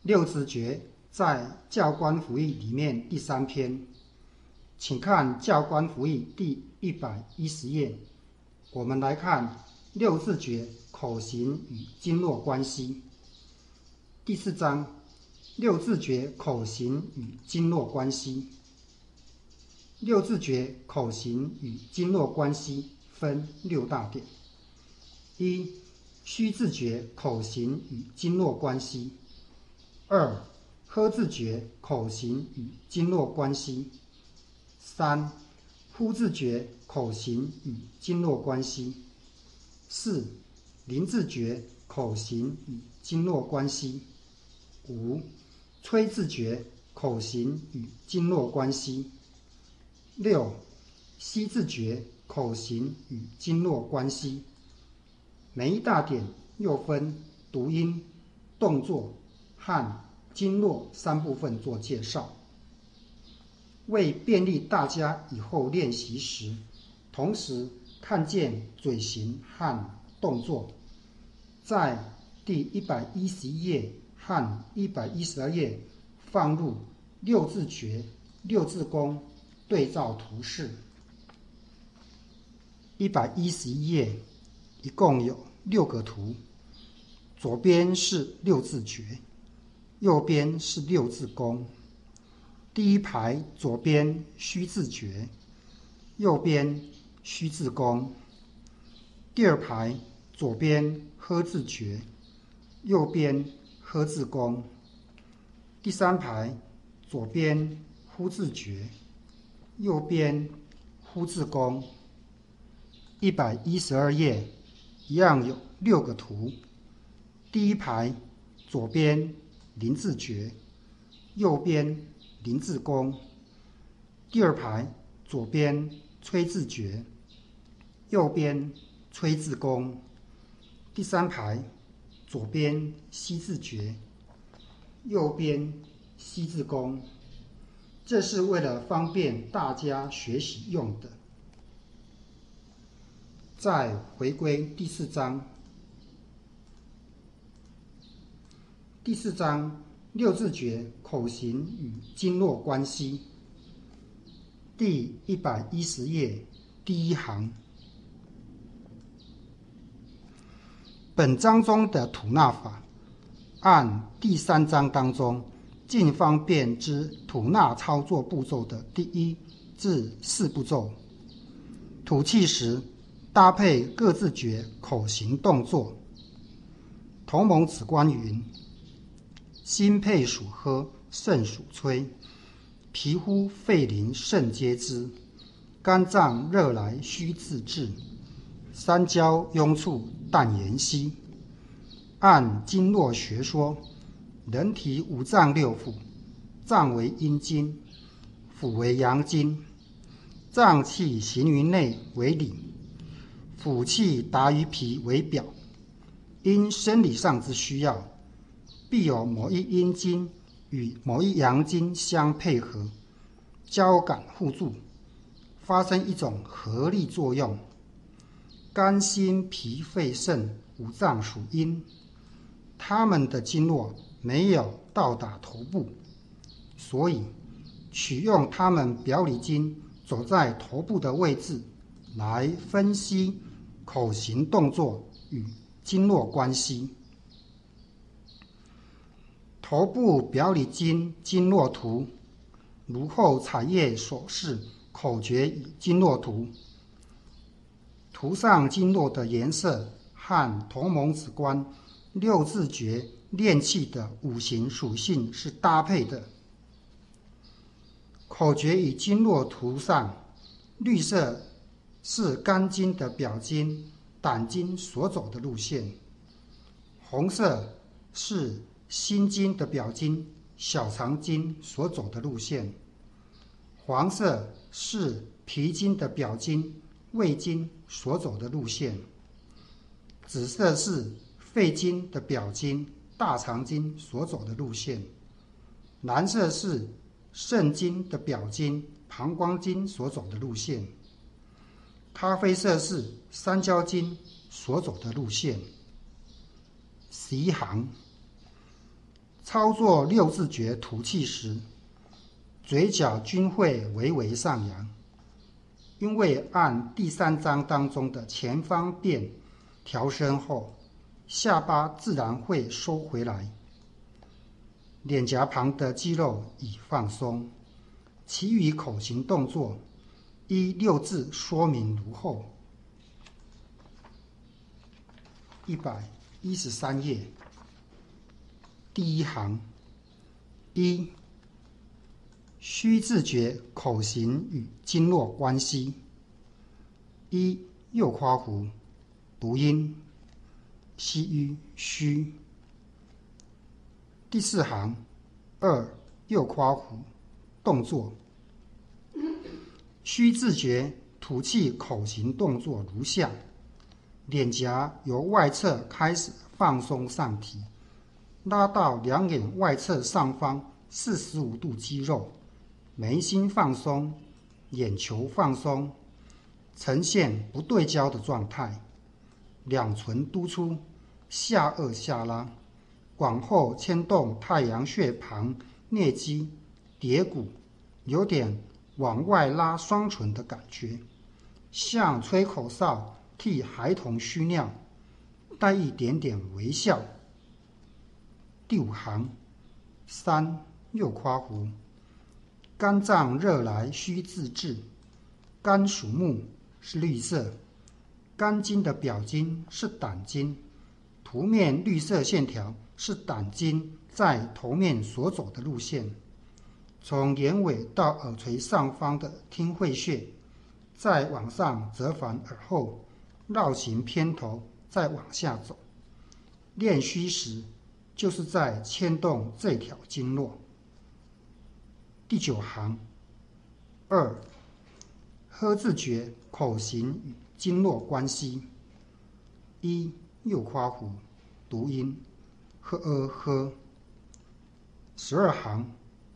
六字诀在教官服役里面第3篇，请看教官服役第110页。我们来看六字诀口型与经络关系。第4章，六字诀口型与经络关系。六字诀口型与经络关系分6大点。1. 虚字诀口型与经络关系。2. 呵字诀口型与经络关系。3. 呼字诀口型与经络关系。4. 临字诀口型与经络关系。5. 吹字诀口型与经络关系。6. 吸字诀口型与经络关系。每一大点又分读音、动作和经络3部分做介绍。为便利大家以后练习时，同时看见嘴型和动作，在第111页和112页放入六字诀、六字功对照图示。111页一共有6个图，左边是六字诀，右边是六字功。第一排左边虚字诀，右边虚字功。第二排左边呵字诀，右边呵字功。第三排左边呼字诀，右边呼字功。112页一样有6个图，第一排左边临字诀，右边临字功。第二排左边吹字诀，右边吹字功。第三排左边吸字诀，右边吸字功。这是为了方便大家学习用的。再回归第4章。第4章六字诀口型与经络关系。第110页第1行。本章中的吐纳法，按第3章当中尽方便之吐纳操作步骤的第1至4步骤。吐气时搭配各字诀口型动作。同盟子观云：心配属呵，肾属吹，皮肤肺淋肾皆知，肝脏热来须自治，三焦壅处但言息。按经络学说，人体5脏6腑，脏为阴经，腑为阳经，脏气行于内为里，腑气达于皮为表。因生理上之需要，必有某一阴经与某一阳经相配合，交感互助，发生一种合力作用。肝、心、脾、肺、肾5脏属阴，它们的经络没有到达头部，所以取用它们表里经走在头部的位置来分析口型动作与经络关系。头部表里经经络图，如后彩页所示口诀与经络图。图上经络的颜色和同盟子观六字诀练气的5行属性是搭配的。口诀与经络图上，绿色是肝经的表经、胆经所走的路线，红色是心经的表经、小肠经所走的路线，黄色是脾经的表经、胃经所走的路线，紫色是肺经的表经、大肠经所走的路线，蓝色是肾经的表经、膀胱经所走的路线，咖啡色是三焦经所走的路线。11行， 操作六字诀吐气时，嘴角均会微微上扬，因为按第3章当中的前方变调升后，下巴自然会收回来，脸颊旁的肌肉已放松。其余口型动作依6字说明如后。113页第1行1虚字诀口型与经络关系。1右夸弧读音西吁虚。第4行2右夸弧动作。虚字诀吐气口型动作如下：脸颊由外侧开始放松上提，拉到两眼外侧上方45度肌肉，眉心放松，眼球放松，呈现不对焦的状态，两唇突出，下颚下拉，往后牵动太阳穴旁颞肌、蝶骨，有点往外拉双唇的感觉，像吹口哨替孩童嘘尿，带一点点微笑。第5行3右夸弧肝脏热来须自制，肝属木，是绿色，肝经的表经是胆经，图面绿色线条是胆经在头面所走的路线，从眼尾到耳垂上方的听会穴，再往上折返耳后，绕行偏头，再往下走。练虚时就是在牵动这条经络。第9行2呵字诀口型与经络关系。1右夸弧读音呵呵。12行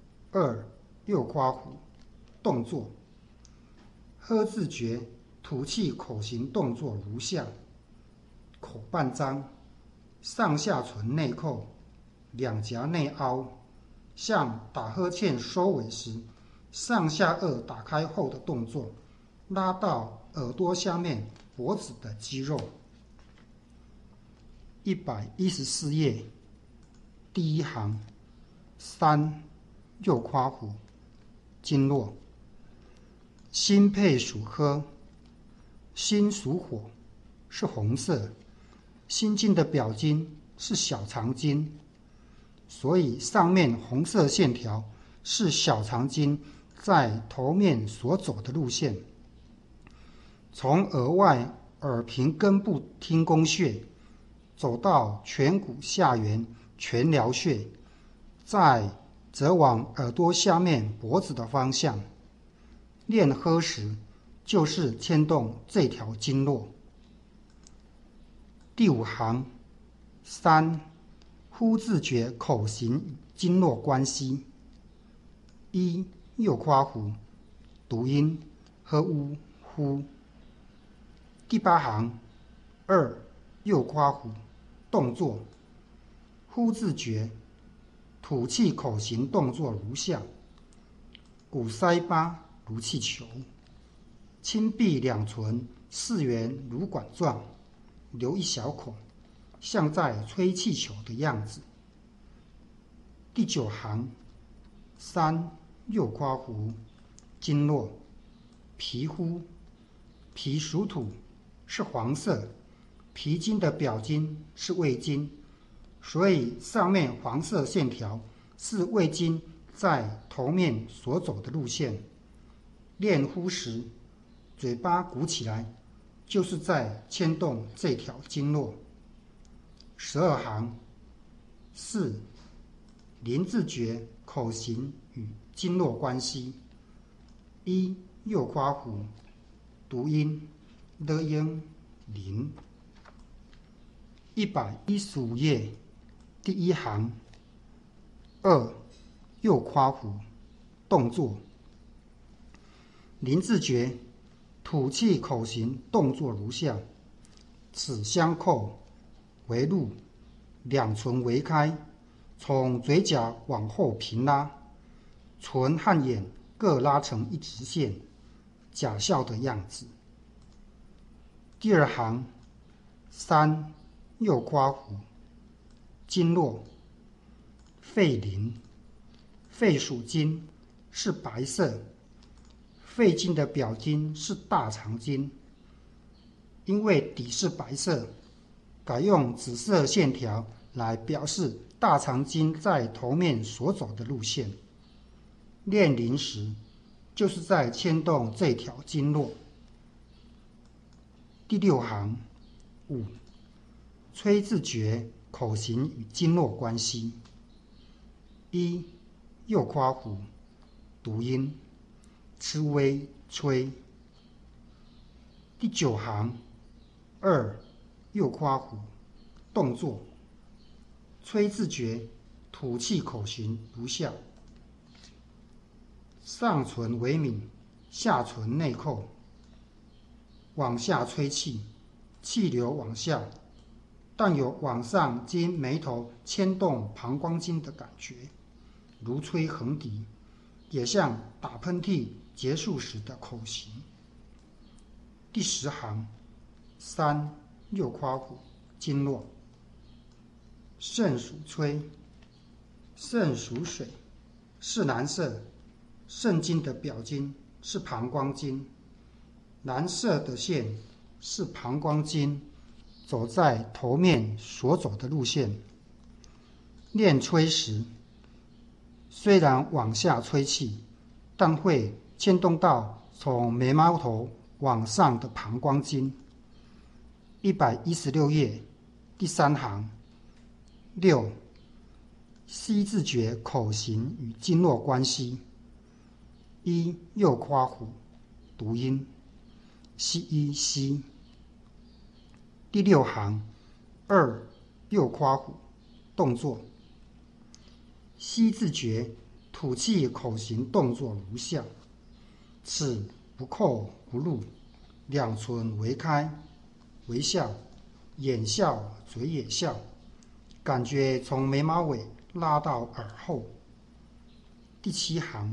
2右夸弧动作。呵字诀吐气口型动作如下：口半张，上下唇内扣，两颊内凹，像打呵欠收尾时上下颚打开后的动作，拉到耳朵下面脖子的肌肉。114页第1行3右夸弧经络。心配属呵，心属火，是红色，心经的表经是小肠经，所以上面红色线条是小肠经在头面所走的路线，从额外耳屏根部听宫穴走到颧骨下缘颧髎穴，再则往耳朵下面脖子的方向。练呵时就是牵动这条经络。第5行3呼字诀口型与经络关系。1右夸弧读音呵呜呼。第8行2右夸弧动作。呼字诀吐气口型动作如下：鼓腮巴如气球，轻闭两唇4圆如管状，留一小孔，像在吹气球的样子。第9行3右夸弧经络。皮肤，脾属土，是黄色，脾经的表经是胃经，所以上面黄色线条是胃经在头面所走的路线。练呼时嘴巴鼓起来，就是在牵动这条经络。12行4临字诀口型与经络关系。1右夸弧读音的音临。115页第1行2右夸弧动作。临字诀吐气口型动作如下：齿相扣，微入，两唇微开， 从嘴角往后平拉，唇和眼各拉成一直线，假笑的样子。第二行，3右夸弧，经络，肺鳞，肺属金，是白色，肺经的表经是大肠经，因为底是白色，改用紫色线条来表示大肠经在头面所走的路线。练灵时，就是在牵动这条经络。第6行，5吹字诀口型与经络关系。1右夸弧，读音，吃微吹。第9行，2右夸弧，动作，吹字诀吐气口型如下：上唇微抿，下唇内扣，往下吹气，气流往下，但有往上经眉头牵动膀胱经的感觉，如吹横笛，也像打喷嚏结束时的口型。第10行，3右夸弧，经络，肾属吹，肾属水，是蓝色，肾经的表经是膀胱经，蓝色的线是膀胱经走在头面所走的路线。练吹时，虽然往下吹气，但会牵动到从眉毛头往上的膀胱经。116页第3行。6吸字诀口型与经络关系。1右夸弧，读音，吸吸。第6行，2右夸弧，动作。吸字诀吐气口型动作如下：齿不扣不入，两唇微开，微笑，眼笑，嘴也笑，感觉从眉毛尾拉到耳后。第7行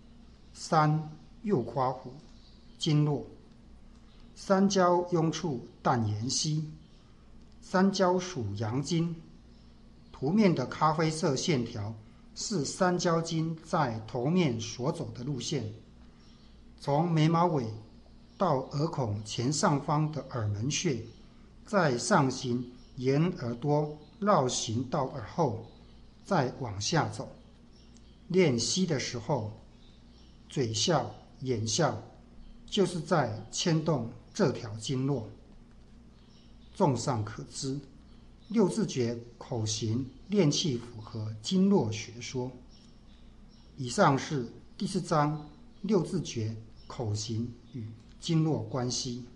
，3右夸弧，经络，三焦壅处淡盐溪，三焦属阳经，图面的咖啡色线条是三焦经在头面所走的路线，从眉毛尾到耳孔前上方的耳门穴，再上行沿耳朵绕行到耳后，再往下走。练吸的时候，嘴笑眼笑，就是在牵动这条经络。综上可知，六字诀口型练气符合经络学说。以上是第4章六字诀口型与经络关系。